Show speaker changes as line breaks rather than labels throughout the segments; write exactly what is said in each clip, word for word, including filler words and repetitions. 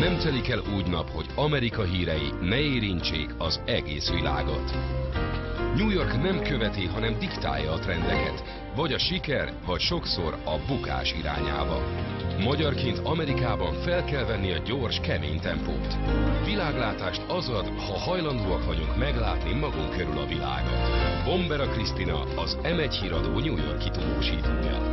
Nem telik el úgy nap, hogy Amerika hírei ne érintsék az egész világot. New York nem követi, hanem diktálja a trendeket, vagy a siker, vagy sokszor a bukás irányába. Magyarként Amerikában fel kell venni a gyors, kemény tempót. Világlátást az ad, ha hajlandóak vagyunk meglátni magunk körül a világot. Bombera Krisztina, az em egy híradó New York-i tudósítója.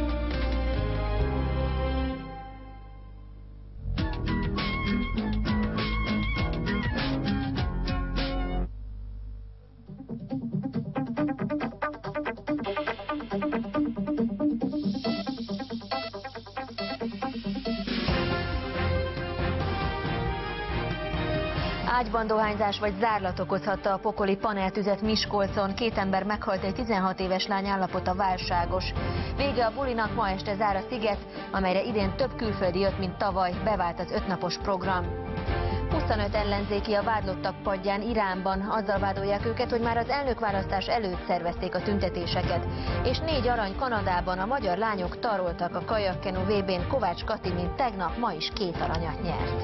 Ágyban dohányzás vagy zárlat okozhatta a pokoli paneltüzet Miskolcon. Két ember meghalt, egy tizenhat éves lány állapota válságos. Vége a bulinak, ma este zár a sziget, amelyre idén több külföldi jött, mint tavaly, bevált az ötnapos program. huszonöt ellenzéki a vádlottak padján Iránban. Azzal vádolják őket, hogy már az elnökválasztás előtt szervezték a tüntetéseket. És négy arany Kanadában. A magyar lányok taroltak a kajakkenu vé bén. Kovács Kati, mint tegnap, ma is két aranyat nyert.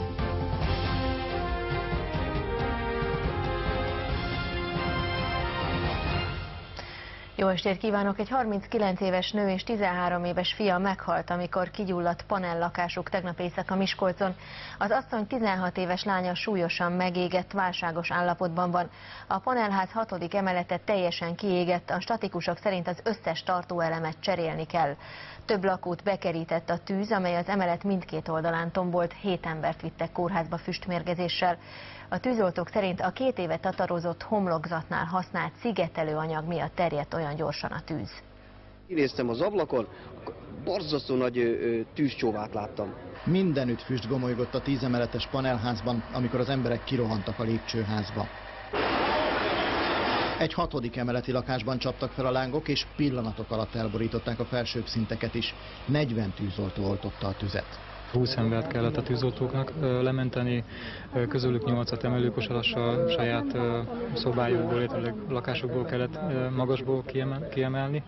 Jó estét kívánok! Egy harminckilenc éves nő és tizenhárom éves fia meghalt, amikor kigyulladt panellakásuk tegnap éjszaka Miskolcon. Az asszony tizenhat éves lánya súlyosan megégett, válságos állapotban van. A panelház hatodik emelete teljesen kiégett, a statikusok szerint az összes tartóelemet cserélni kell. Több lakót bekerített a tűz, amely az emelet mindkét oldalán tombolt, hét embert vittek kórházba füstmérgezéssel. A tűzoltók szerint a két éve tatarozott homlokzatnál használt szigetelő anyag miatt terjedt olyan gyorsan a tűz.
Kinéztem az ablakon, borzasztó nagy ö, tűzcsóvát láttam.
Mindenütt füst gomolygott a tízemeletes panelházban, amikor az emberek kirohantak a lépcsőházba. Egy hatodik emeleti lakásban csaptak fel a lángok, és pillanatok alatt elborították a felsőbb szinteket is. negyven tűzoltó oltotta a tüzet.
húsz embert kellett a tűzoltóknak lementeni, közülük nyolcat emelőkosarassal saját szobájukból, illetve lakásokból kellett magasból kiemelni.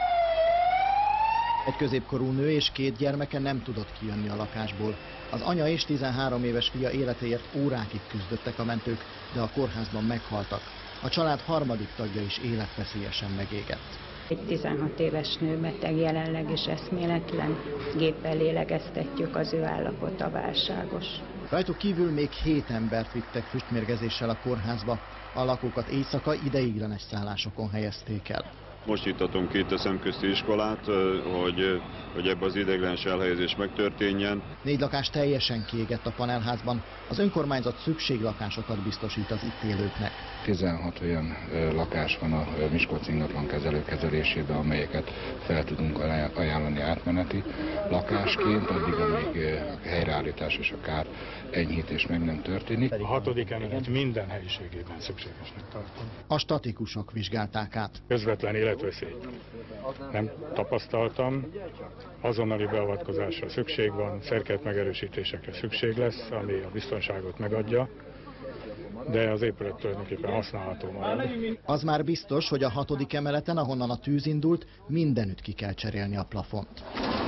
Egy középkorú nő és két gyermeke nem tudott kijönni a lakásból. Az anya és tizenhárom éves fia életéért órákig küzdöttek a mentők, de a kórházban meghaltak. A család harmadik tagja is életveszélyesen megégett.
Egy tizenhat éves nő beteg, jelenleg is eszméletlen, géppel lélegeztetjük, az ő állapota válságos.
Rajtuk kívül még hét embert vittek füstmérgezéssel a kórházba, a lakókat éjszaka ideiglenes szállásokon helyezték el.
Most juttatunk ki itt a szemközti iskolát, hogy, hogy ebbe az ideiglenes elhelyezés megtörténjen.
Négy lakás teljesen kiégett a panelházban, az önkormányzat szükséglakásokat biztosít az itt élőknek.
tizenhat olyan lakás van a Miskolci ingatlankezelő kezelésében, amelyeket fel tudunk ajánlani átmeneti lakásként, addig, amíg helyreállítás és a kár enyhítés meg nem történik.
A hatodik emelet minden helyiségében szükségesnek tartom.
A statikusok vizsgálták át.
Közvetlen életveszély nem tapasztaltam, azonnali beavatkozásra szükség van, szerkezet megerősítésekre szükség lesz, ami a biztonságot megadja, de az épület tulajdonképpen használható marad.
Az már biztos, hogy a hatodik emeleten, ahonnan a tűz indult, mindenütt ki kell cserélni a plafont.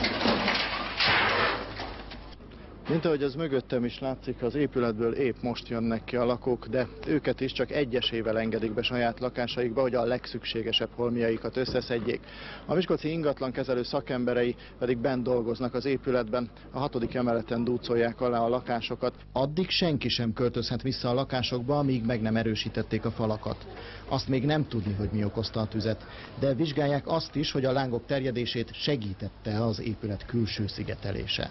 Mint ahogy az mögöttem is látszik, az épületből épp most jönnek ki a lakók, de őket is csak egyesével engedik be saját lakásaikba, hogy a legszükségesebb holmiaikat összeszedjék. A miskolci ingatlankezelő szakemberei pedig bent dolgoznak az épületben, a hatodik emeleten dúcolják alá a lakásokat. Addig senki sem költözhet vissza a lakásokba, amíg meg nem erősítették a falakat. Azt még nem tudni, hogy mi okozta a tüzet, de vizsgálják azt is, hogy a lángok terjedését segítette az épület külső szigetelése.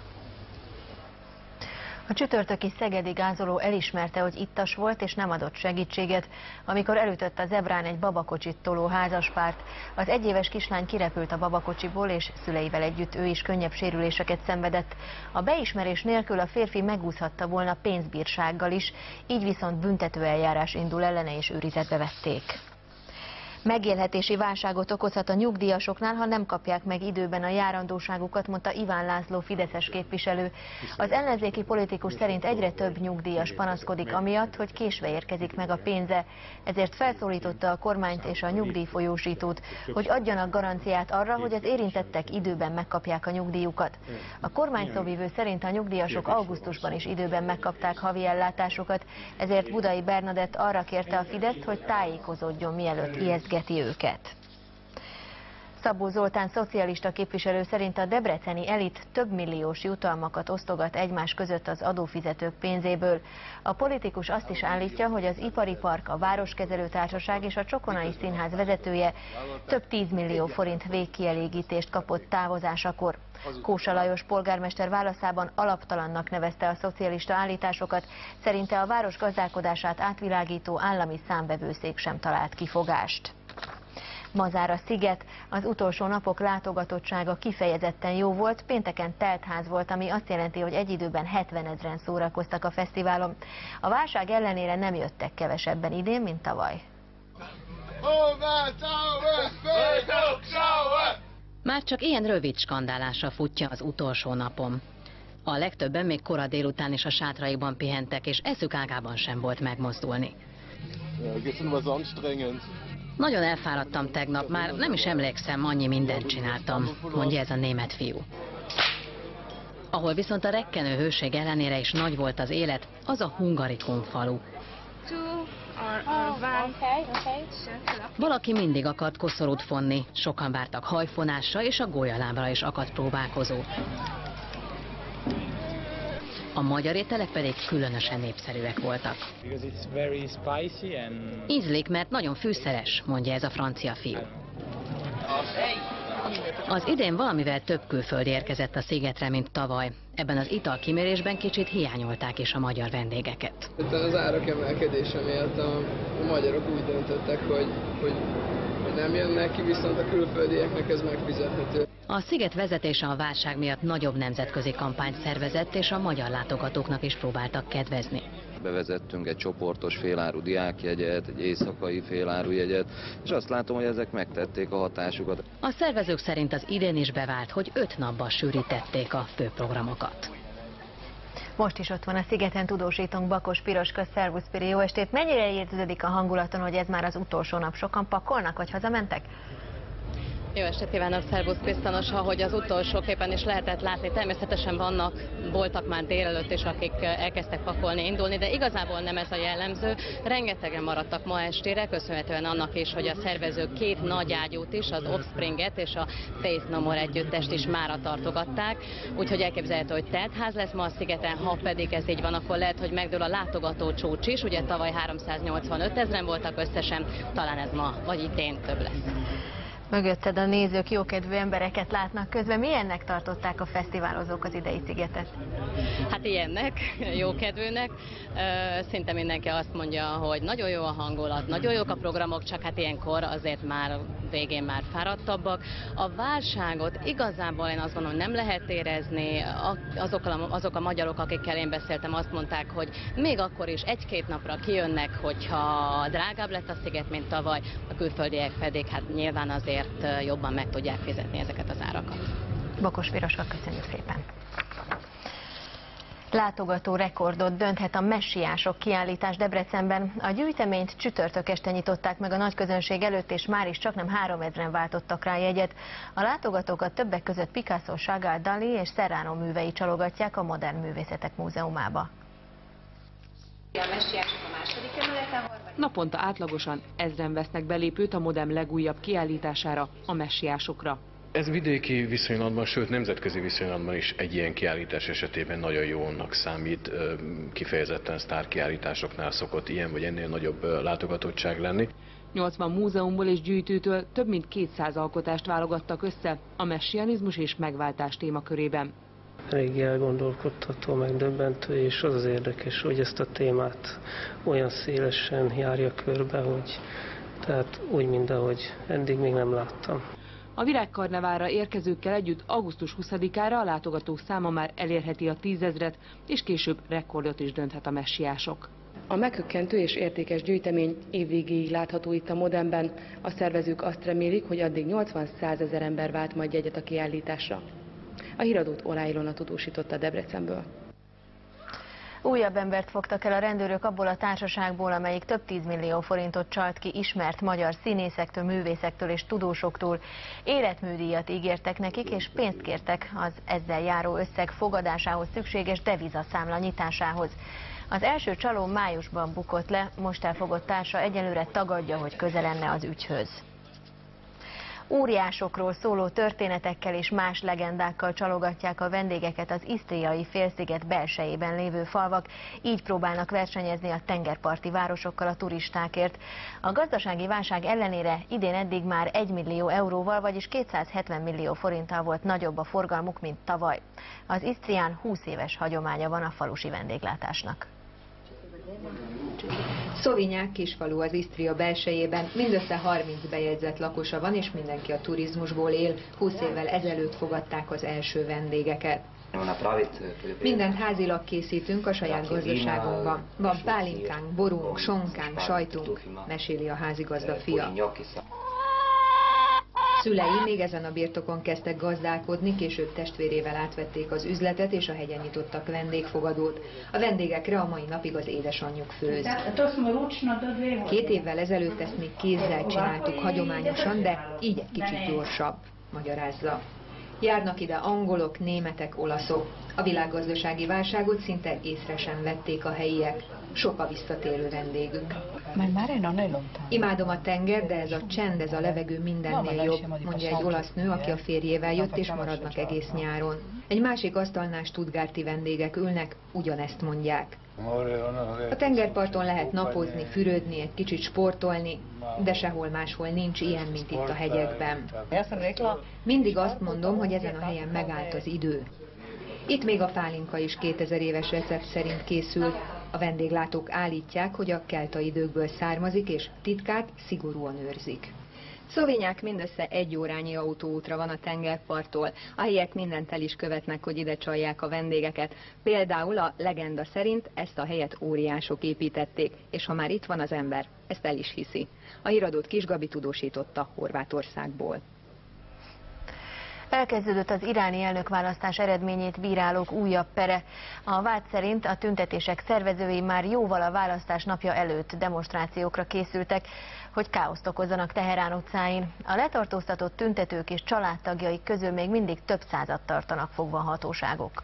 A csütörtöki szegedi gázoló elismerte, hogy ittas volt és nem adott segítséget, amikor elütött a zebrán egy babakocsit toló házaspárt. Az egyéves kislány kirepült a babakocsiból, és szüleivel együtt ő is könnyebb sérüléseket szenvedett. A beismerés nélkül a férfi megúszhatta volna pénzbírsággal is, így viszont büntetőeljárás indul ellene és őrizetbe vették. Megélhetési válságot okozhat a nyugdíjasoknál, ha nem kapják meg időben a járandóságukat, mondta Iván László fideszes képviselő. Az ellenzéki politikus szerint egyre több nyugdíjas panaszkodik amiatt, hogy késve érkezik meg a pénze. Ezért felszólította a kormányt és a nyugdíjfolyósítót, hogy adjanak garanciát arra, hogy az érintettek időben megkapják a nyugdíjukat. A kormány szóvivő szerint a nyugdíjasok augusztusban is időben megkapták havi ellátásokat, ezért Budai Bernadett arra kérte a Fideszt, hogy tájékozódjon, mielőtt ijesztgeti őket. Szabó Zoltán szocialista képviselő szerint a debreceni elit több milliós jutalmakat osztogat egymás között az adófizetők pénzéből. A politikus azt is állítja, hogy az Ipari Park, a Városkezelő Társaság és a Csokonai Színház vezetője több tízmillió forint végkielégítést kapott távozásakor. Kósa Lajos polgármester válaszában alaptalannak nevezte a szocialista állításokat, szerinte a város gazdálkodását átvilágító állami számvevőszék sem talált kifogást. Mazára sziget, az utolsó napok látogatottsága kifejezetten jó volt, pénteken teltház volt, ami azt jelenti, hogy egy időben hetvenezren szórakoztak a fesztiválon. A válság ellenére nem jöttek kevesebben idén, mint tavaly.
Már csak ilyen rövid skandálása futja az utolsó napom. A legtöbben még kora délután is a sátraikban pihentek, és eszük ágában sem volt megmozdulni. Nagyon elfáradtam tegnap, már nem is emlékszem, annyi mindent csináltam, mondja ez a német fiú. Ahol viszont a rekkenő hőség ellenére is nagy volt az élet, az a Hungarikum falu. Valaki mindig akart koszorút fonni, sokan vártak hajfonásra, és a gólyalábra is akadt próbálkozó. A magyar ételek pedig különösen népszerűek voltak. Ízlik, mert nagyon fűszeres, mondja ez a francia fiú. Az idén valamivel több külföldi érkezett a szigetre, mint tavaly. Ebben az italkimérésben kicsit hiányolták is a magyar vendégeket.
Az árak emelkedése miatt a, a magyarok úgy döntöttek, hogy, hogy, hogy nem jönnek ki, viszont a külföldieknek ez megfizethető.
A sziget vezetése a válság miatt nagyobb nemzetközi kampányt szervezett, és a magyar látogatóknak is próbáltak kedvezni.
Bevezettünk egy csoportos féláru diákjegyet, egy éjszakai féláru jegyet, és azt látom, hogy ezek megtették a hatásukat.
A szervezők szerint az idén is bevált, hogy öt napban sűrítették a főprogramokat.
Most is ott van a szigeten, tudósítunk Bakos Piroska, szervusz Piri, jó estét! Mennyire érződik a hangulaton, hogy ez már az utolsó nap? Sokan pakolnak, vagy hazamentek?
Jó estét kívánok, szervusz Krisztános, ahogy az utolsóképpen is lehetett látni, természetesen vannak, voltak már délelőtt is, akik elkezdtek pakolni, indulni, de igazából nem ez a jellemző. Rengetegen maradtak ma estére, köszönhetően annak is, hogy a szervezők két nagy ágyút is, az Offspringet és a Faith No More együttest is mára tartogatták, úgyhogy elképzelhető, hogy teltház lesz ma a szigeten, ha pedig ez így van, akkor lehet, hogy megdől a látogató csúcs is, ugye tavaly háromszáznyolcvanöt ezren voltak összesen, talán ez ma vagy idén több lesz.
Mögötted a nézők jókedvű embereket látnak közben. Milyennek tartották a fesztiválozók az idei szigetet?
Hát ilyennek, jókedvűnek. Szinte mindenki azt mondja, hogy nagyon jó a hangulat, nagyon jók a programok, csak hát ilyenkor azért már végén már fáradtabbak. A válságot igazából én azt gondolom, nem lehet érezni. Azok a, azok a magyarok, akikkel én beszéltem, azt mondták, hogy még akkor is egy-két napra kijönnek, hogyha drágább lett a sziget, mint tavaly. A külföldiek pedig hát nyilván azért jobban meg tudják fizetni ezeket az árakat.
Bakos Piroska, köszönjük szépen! Látogató rekordot dönthet a Messiások kiállítás Debrecenben. A gyűjteményt csütörtök este nyitották meg a nagyközönség előtt, és már is csaknem háromezren váltottak rá jegyet. A látogatókat többek között Picasso, Chagall, Dali és Serrano művei csalogatják a Modern Művészetek Múzeumába.
A Messiások a második emeleten. Naponta átlagosan ezren vesznek belépőt a Modern legújabb kiállítására, a Messiásokra.
Ez vidéki viszonylatban, sőt nemzetközi viszonylatban is egy ilyen kiállítás esetében nagyon jónak számít. Kifejezetten sztárkiállításoknál szokott ilyen vagy ennél nagyobb látogatottság lenni.
nyolcvan múzeumból és gyűjtőtől több mint kétszáz alkotást válogattak össze a messianizmus és megváltás témakörében.
Eléggé elgondolkodtató, megdöbbentő, és az az érdekes, hogy ezt a témát olyan szélesen járja körbe, hogy tehát úgy, mint ahogy eddig még nem láttam.
A virágkarneválra érkezőkkel együtt augusztus huszadikára a látogatók száma már elérheti a tízezret, és később rekordot is dönthet a Messiások.
A meghökkentő és értékes gyűjtemény évvégéig látható itt a Modemben. A szervezők azt remélik, hogy addig nyolcvan-százezer ember vált majd jegyet a kiállításra. A híradót Olá Ilona tudósította Debrecenből.
Újabb embert fogtak el a rendőrök abból a társaságból, amelyik több tízmillió forintot csalt ki ismert magyar színészektől, művészektől és tudósoktól. Életműdíjat ígértek nekik, és pénzt kértek az ezzel járó összeg fogadásához szükséges devizaszámla nyitásához. Az első csaló májusban bukott le, most elfogott társa egyelőre tagadja, hogy köze lenne az ügyhöz. Óriásokról szóló történetekkel és más legendákkal csalogatják a vendégeket az isztriai félsziget belsejében lévő falvak, így próbálnak versenyezni a tengerparti városokkal a turistákért. A gazdasági válság ellenére idén eddig már egy millió euróval, vagyis kétszázhetven millió forinttal volt nagyobb a forgalmuk, mint tavaly. Az Isztrián húsz éves hagyománya van a falusi vendéglátásnak.
Szovinyák kisfalu az Isztria belsejében, mindössze harminc bejegyzett lakosa van, és mindenki a turizmusból él. húsz évvel ezelőtt fogadták az első vendégeket. Mindent házilag készítünk a saját gazdaságunkban. Van pálinkánk, borunk, sonkánk, sajtunk, meséli a házigazda fia. Szülei még ezen a birtokon kezdtek gazdálkodni, később testvérével átvették az üzletet, és a hegyen nyitottak vendégfogadót. A vendégekre a mai napig az édesanyjuk főz. Két évvel ezelőtt ezt még kézzel csináltuk hagyományosan, de így egy kicsit gyorsabb, magyarázza. Járnak ide angolok, németek, olaszok. A világgazdasági válságot szinte észre sem vették a helyiek. Sok a visszatérő vendégük. Imádom a tenger, de ez a csend, ez a levegő mindennél jobb, mondja egy olasz nő, aki a férjével jött, és maradnak egész nyáron. Egy másik asztalnál stuttgarti vendégek ülnek, ugyanezt mondják. A tengerparton lehet napozni, fürödni, egy kicsit sportolni, de sehol máshol nincs ilyen, mint itt a hegyekben. Mindig azt mondom, hogy ezen a helyen megállt az idő. Itt még a pálinka is kétezer éves recept szerint készül. A vendéglátók állítják, hogy a kelta időkből származik, és titkát szigorúan őrzik. Szovinyák mindössze egy órányi autóútra van a tengerparttól. A helyiek mindent el is követnek, hogy ide csalják a vendégeket. Például a legenda szerint ezt a helyet óriások építették, és ha már itt van az ember, ezt el is hiszi. A híradót Kis Gabi tudósította Horvátországból.
Elkezdődött az iráni elnökválasztás eredményét bírálók újabb pere. A vád szerint a tüntetések szervezői már jóval a választás napja előtt demonstrációkra készültek, hogy káoszt okozzanak Teherán utcáin. A letartóztatott tüntetők és családtagjaik közül még mindig több százat tartanak fogva a hatóságok.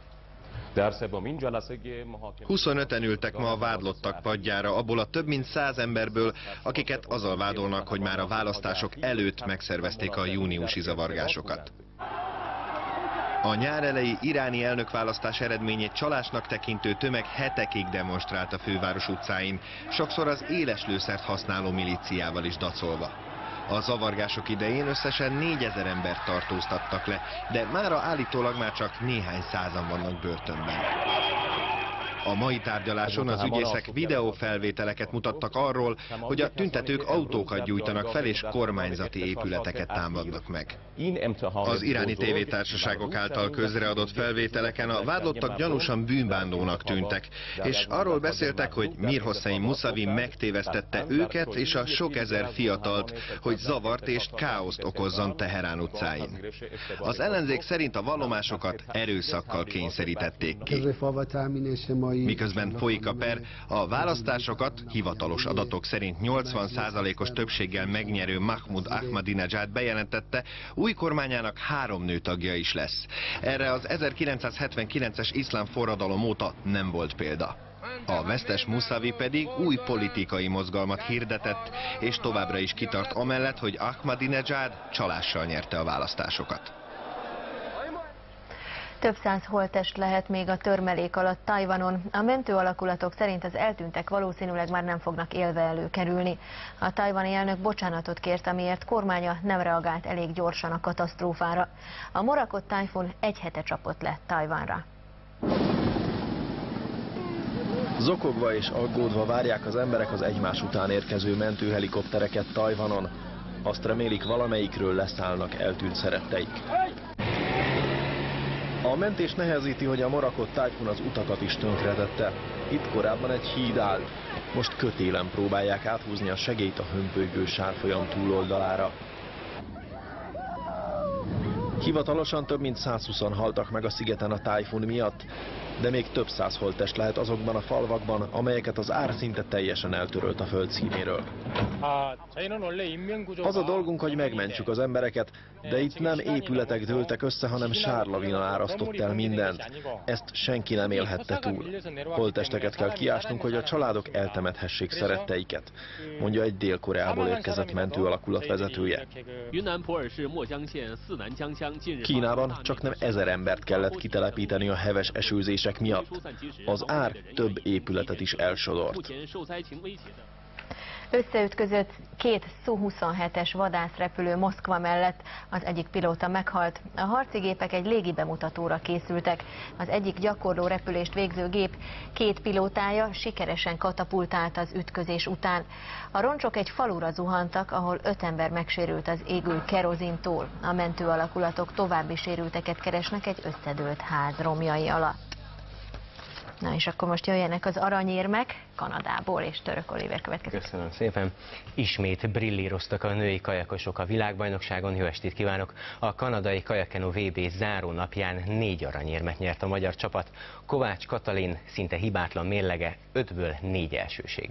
huszonöten ültek ma a vádlottak padjára, abból a több mint száz emberből, akiket azzal vádolnak, hogy már a választások előtt megszervezték a júniusi zavargásokat. A nyár elejé iráni elnökválasztás eredményét csalásnak tekintő tömeg hetekig demonstrált a főváros utcáin, sokszor az éles lőszert használó milíciával is dacolva. A zavargások idején összesen négyezer embert tartóztattak le, de mára állítólag már csak néhány százan vannak börtönben. A mai tárgyaláson az ügyészek videófelvételeket mutattak arról, hogy a tüntetők autókat gyújtanak fel és kormányzati épületeket támadnak meg. Az iráni tévétársaságok által közreadott felvételeken a vádlottak gyanúsan bűnbándónak tűntek, és arról beszéltek, hogy Mir Hossein Mousavi megtévesztette őket és a sok ezer fiatalt, hogy zavart és káoszt okozzon Teherán utcáin. Az ellenzék szerint a vallomásokat erőszakkal kényszerítették ki. Miközben folyik a per, a választásokat hivatalos adatok szerint nyolcvan százalékos többséggel megnyerő Mahmoud Ahmadinejad bejelentette, új kormányának három nő tagja is lesz. Erre az ezerkilencszázhetvenkilences iszlám forradalom óta nem volt példa. A vesztes Mousavi pedig új politikai mozgalmat hirdetett, és továbbra is kitart amellett, hogy Ahmadinejad csalással nyerte a választásokat.
Több száz holttest lehet még a törmelék alatt Tajvanon. A mentő alakulatok szerint az eltűntek valószínűleg már nem fognak élve előkerülni. A tajvani elnök bocsánatot kért, amiért kormánya nem reagált elég gyorsan a katasztrófára. A Morakot tájfun egy hete csapott le Tajvanra.
Zokogva és aggódva várják az emberek az egymás után érkező mentőhelikoptereket Tajvanon. Azt remélik, valamelyikről leszállnak eltűnt szeretteik. A mentés nehezíti, hogy a marakott tájfun az utakat is tönkretette. Itt korábban egy híd állt. Most kötélen próbálják áthúzni a segélyt a hömpölygő sárfolyam túloldalára. Hivatalosan több mint százhúszan haltak meg a szigeten a tájfun miatt, de még több száz holttest lehet azokban a falvakban, amelyeket az ár szinte teljesen eltörölt a föld színéről. Az a dolgunk, hogy megmentsük az embereket, de itt nem épületek dőltek össze, hanem sárlavina árasztott el mindent. Ezt senki nem élhette túl. Holttesteket kell kiásnunk, hogy a családok eltemethessék szeretteiket, mondja egy Dél-Koreából érkezett mentőalakulat vezetője. Kínában csak nem ezer embert kellett kitelepíteni a heves esőzések miatt. Az ár több épületet is elsodort.
Összeütközött két szú huszonhetes vadászrepülő Moszkva mellett, az egyik pilóta meghalt. A harci gépek egy légi bemutatóra készültek. Az egyik gyakorló repülést végző gép két pilótája sikeresen katapultált az ütközés után. A roncsok egy falura zuhantak, ahol öt ember megsérült az égő kerozintól. A mentőalakulatok további sérülteket keresnek egy összedőlt ház romjai alatt. Na és akkor most jöjjenek az aranyérmek Kanadából, és Török Oliver következik.
Köszönöm szépen. Ismét brillíroztak a női kajakosok a világbajnokságon. Jó estét kívánok! A kanadai kajakkenó vé bé záró napján négy aranyérmet nyert a magyar csapat. Kovács Katalin szinte hibátlan mérlege, ötből négy elsőség.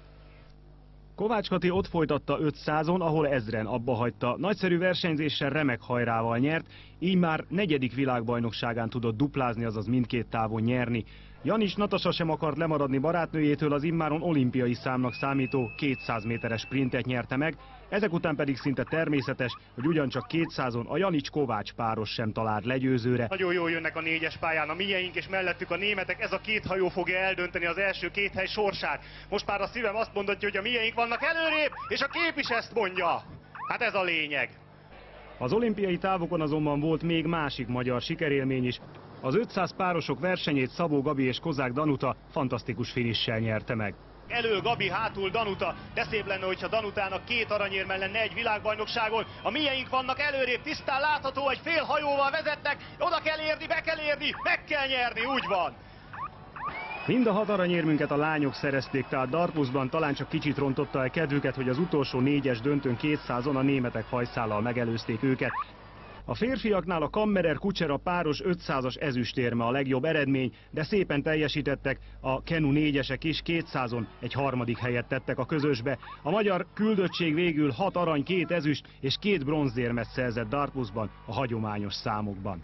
Kovács Kati ott folytatta ötszázon, ahol ezren abba hagyta. Nagyszerű versenyzéssel, remek hajrával nyert, így már negyedik világbajnokságán tudott duplázni, azaz mindkét távon nyerni. Janis Natasa sem akart lemaradni barátnőjétől, az immáron olimpiai számnak számító kétszáz méteres sprintet nyerte meg, ezek után pedig szinte természetes, hogy ugyancsak kétszázon a Janics-Kovács páros sem talált legyőzőre.
Nagyon jól jönnek a négyes pályán, a mieink és mellettük a németek, ez a két hajó fogja eldönteni az első két hely sorsát. Most már a szívem azt mondatja, hogy a mieink vannak előrébb, és a kép is ezt mondja. Hát ez a lényeg.
Az olimpiai távokon azonban volt még másik magyar sikerélmény is. Az ötszáz párosok versenyét Szabó Gabi és Kozák Danuta fantasztikus finissel nyerte meg.
Elő Gabi, hátul Danuta, de szép lenne, hogyha Danutának két aranyérme lenne egy világbajnokságon. A mieink vannak előrébb, tisztán látható, egy fél hajóval vezetnek, oda kell érni, be kell érni, meg kell nyerni, úgy van.
Mind a hat aranyérmünket a lányok szerezték, tehát Dartmouthban talán csak kicsit rontotta el kedvüket, hogy az utolsó négyes döntőn kétszázon a németek hajszállal megelőzték őket. A férfiaknál a Kammerer Kucsera páros ötszázas ezüstérme a legjobb eredmény, de szépen teljesítettek a Kenu négyesek is, kétszázon egy harmadik helyet tettek a közösbe. A magyar küldöttség végül hat arany, két ezüst és két bronzérmet szerzett Dartmouthban a hagyományos számokban.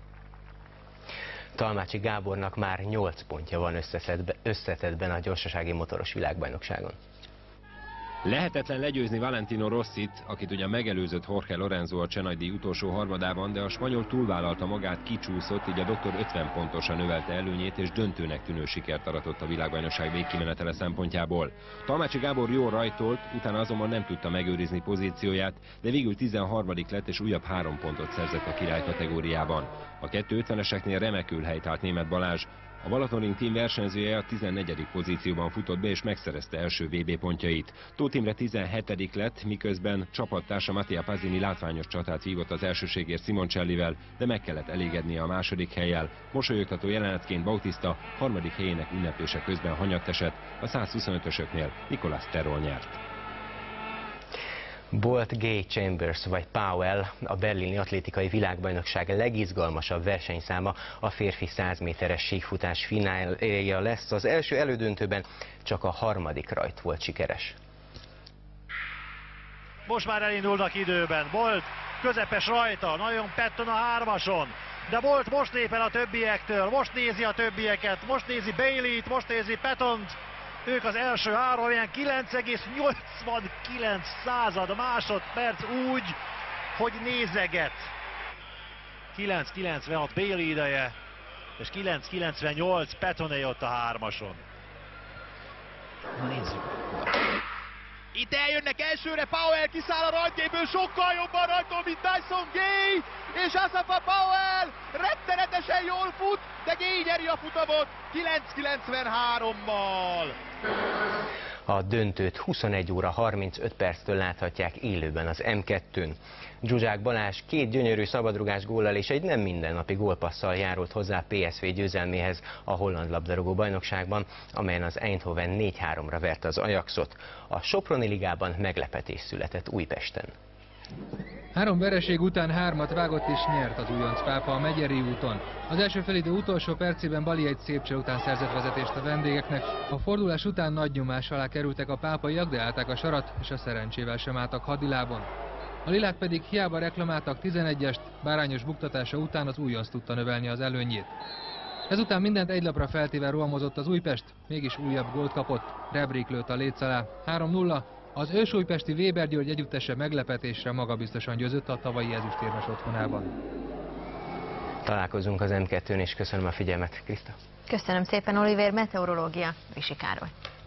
Talmácsi Gábornak már nyolc pontja van összetettben a gyorsasági motoros világbajnokságon.
Lehetetlen legyőzni Valentino Rossit, akit ugye megelőzött Jorge Lorenzo a Csenagydíj utolsó harmadában, de a spanyol túlvállalta magát, kicsúszott, így a doktor ötven pontosan növelte előnyét, és döntőnek tűnő sikert aratott a világbajnokság végkimenetele szempontjából. Talmácsi Gábor jól rajtolt, utána azonban nem tudta megőrizni pozícióját, de végül tizenharmadik lett, és újabb három pontot szerzett a király kategóriában. A kettő ötveneseknél remekül helytált Németh Balázs. A Balatonring Team versenyzője a tizennegyedik pozícióban futott be, és megszerezte első vé bé pontjait. Tóth Imre tizenhetedik lett, miközben csapattársa Mattia Pasini látványos csatát vívott az elsőségért Simoncellivel, de meg kellett elégednie a második hellyel. Mosolyogtató jelenetként Bautista harmadik helyének ünneplése közben hanyatt esett, a százhuszonötösöknél Nicolas Terol nyert.
Bolt, Gay, Chambers vagy Powell a berlini atlétikai világbajnokság legizgalmasabb versenyszáma, a férfi száz méteres síkfutás finálja lesz. Az első elődöntőben csak a harmadik rajt volt sikeres.
Most már elindulnak időben. Bolt közepes rajta, nagyon Patton a hármason. De Bolt most lép el a többiektől, most nézi a többieket, most nézi Bailey-t, most nézi Pattont. Ők az első három, ilyen kilenc egész nyolcvankilenc század másodperc úgy, hogy nézeget. kilenc kilencvenhat Bailey ideje, és kilenc kilencvennyolc Pattoné ott a hármason. Na nézzük.
Itt eljönnek elsőre, Powell kiszáll a rajtjéből, sokkal jobban rajtol, mint Tyson Gay, és Asafa Powell rettenetesen jól fut, de Gay nyeri a futamot kilenc kilencvenhárommal.
A döntőt huszonegy óra harmincöt perctől láthatják élőben az M kettőn. Zsuzsák Balázs két gyönyörű szabadrugás góllal és egy nem mindennapi gólpasszal járult hozzá pé es vé győzelméhez a holland labdarúgó bajnokságban, amelyen az Eindhoven négy háromra verte az Ajaxot. A Soproni ligában meglepetés született Újpesten.
Három vereség után hármat vágott és nyert az újonc pápa a Megyeri úton. Az első felidő utolsó percében Bali egy szép cseh után szerzett vezetést a vendégeknek. A fordulás után nagy nyomás alá kerültek a pápaiak, de állták a sarat, és a szerencsével sem álltak hadilábon. A lilák pedig hiába reklamáltak tizenegyest, bárányos buktatása után az újonc tudta növelni az előnyét. Ezután mindent egy lapra feltéve rohamozott az Újpest, mégis újabb gólt kapott. Rebrik lőtt a léc alá. három nulla. Az ősújpesti Weber György együttese meglepetésre magabiztosan győzött a tavalyi ezüstérmes otthonában.
Találkozunk az M kettőn, és köszönöm a figyelmet. Kriszta.
Köszönöm szépen, Oliver. Meteorológia, Visi Károly.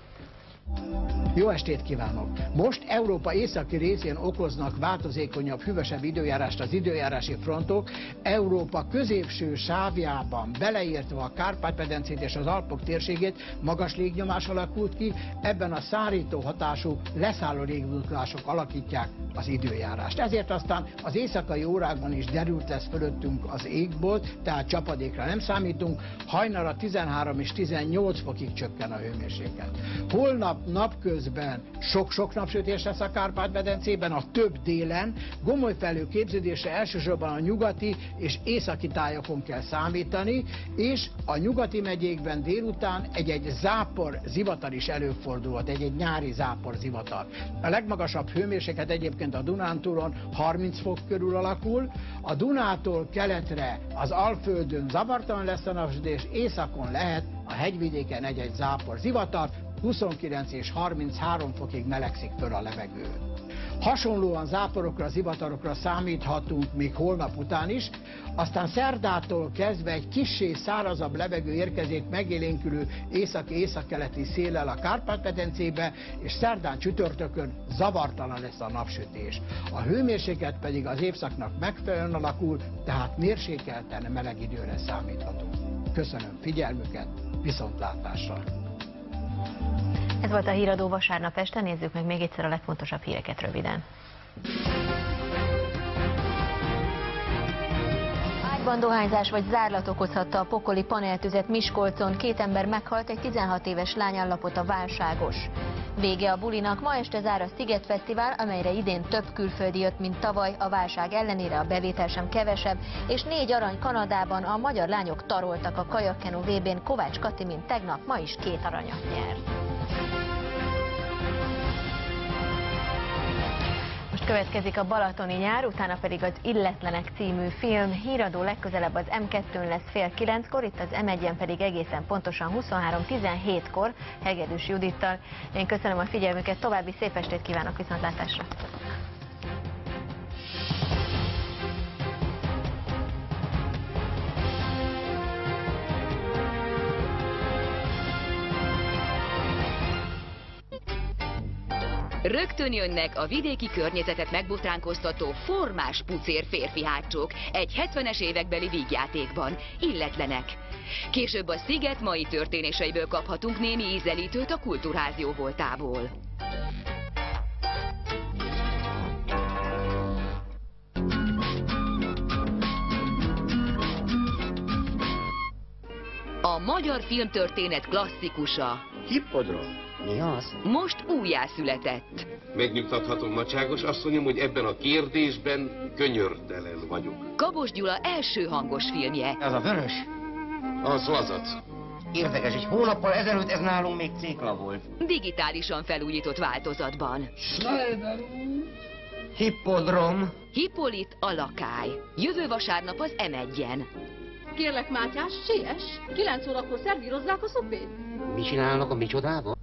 Jó estét kívánok! Most Európa északi részén okoznak változékonyabb, hűvösebb időjárást az időjárási frontok. Európa középső sávjában, beleértve a Kárpát-medencét és az Alpok térségét, magas légnyomás alakult ki, ebben a szárító hatású leszálló légvulkánusok alakítják az időjárást. Ezért aztán az éjszakai órákban is derült lesz fölöttünk az égbolt, tehát csapadékra nem számítunk, hajnalra tizenhárom és tizennyolc fokig csökken a hőmérséklet. Holnap napközben sok-sok napsütés lesz a Kárpát-medencében, a több délen, gomoly felhőképződésre elsősorban a nyugati és északi tájakon kell számítani, és a nyugati megyékben délután egy-egy zápor zivatar is előfordulhat, egy-egy nyári zápor zivatar. A legmagasabb hőmérséklet egyébként a Dunántúlon harminc fok körül alakul, a Dunától keletre az Alföldön zavartalan lesz a napsütés, északon lehet a hegyvidéken egy-egy zápor zivatar, huszonkilenc és harminchárom fokig melegszik föl a levegő. Hasonlóan záporokra, zivatarokra számíthatunk még holnap után is, aztán szerdától kezdve egy kissé szárazabb levegő érkezik megélénkülő északi-északkeleti széllel a Kárpát-medencébe, és szerdán csütörtökön zavartalan lesz a napsütés. A hőmérséklet pedig az évszaknak megfelelően alakul, tehát mérsékelten meleg időre számíthatunk. Köszönöm figyelmüket, viszontlátásra!
Ez volt a Híradó vasárnap este, nézzük meg még egyszer a legfontosabb híreket röviden. Ágyban dohányzás vagy zárlat okozhatta a pokoli paneltüzet Miskolcon, két ember meghalt, egy tizenhat éves lány állapota válságos. Vége a bulinak, ma este zár a Sziget Fesztivál, amelyre idén több külföldi jött, mint tavaly, a válság ellenére a bevétel sem kevesebb, és négy arany Kanadában. A magyar lányok taroltak a kajakkenu vé bén, Kovács Kati, mint tegnap, ma is két aranyat nyert. Most következik a Balatoni nyár, utána pedig az Illetlenek című film. Híradó legközelebb az M kettőn lesz fél kilenckor, itt az M egyen pedig egészen pontosan huszonhárom tizenhétkor Hegedűs Judittal. Én köszönöm a figyelmüket, további szép estét kívánok, viszontlátásra!
Rögtön jönnek a vidéki környezetet megbotránkoztató formás pucér férfi hátsók egy hetvenes évekbeli vígjátékban, Illetlenek. Később a Sziget mai történéseiből kaphatunk némi ízelítőt a Kultúrház jóvoltából. A magyar filmtörténet klasszikusa.
Hippodrom. Mi az?
Most újjászületett.
Megnyugtathatom, nagyságos asszonyom, hogy ebben a kérdésben könyörtelen vagyok.
Kabos Gyula első hangos filmje.
Ez a vörös? Az lazac. Érdekes, egy hónappal ezelőtt ez nálunk még cékla volt.
Digitálisan felújított változatban.
Schneider. Hippodrom.
Hippolit a lakály. Jövő vasárnap az M egyen.
Kérlek, Mátyás, siess! Kilenc órakor szervírozzák a szopét.
Mi csinálnak a micsodában?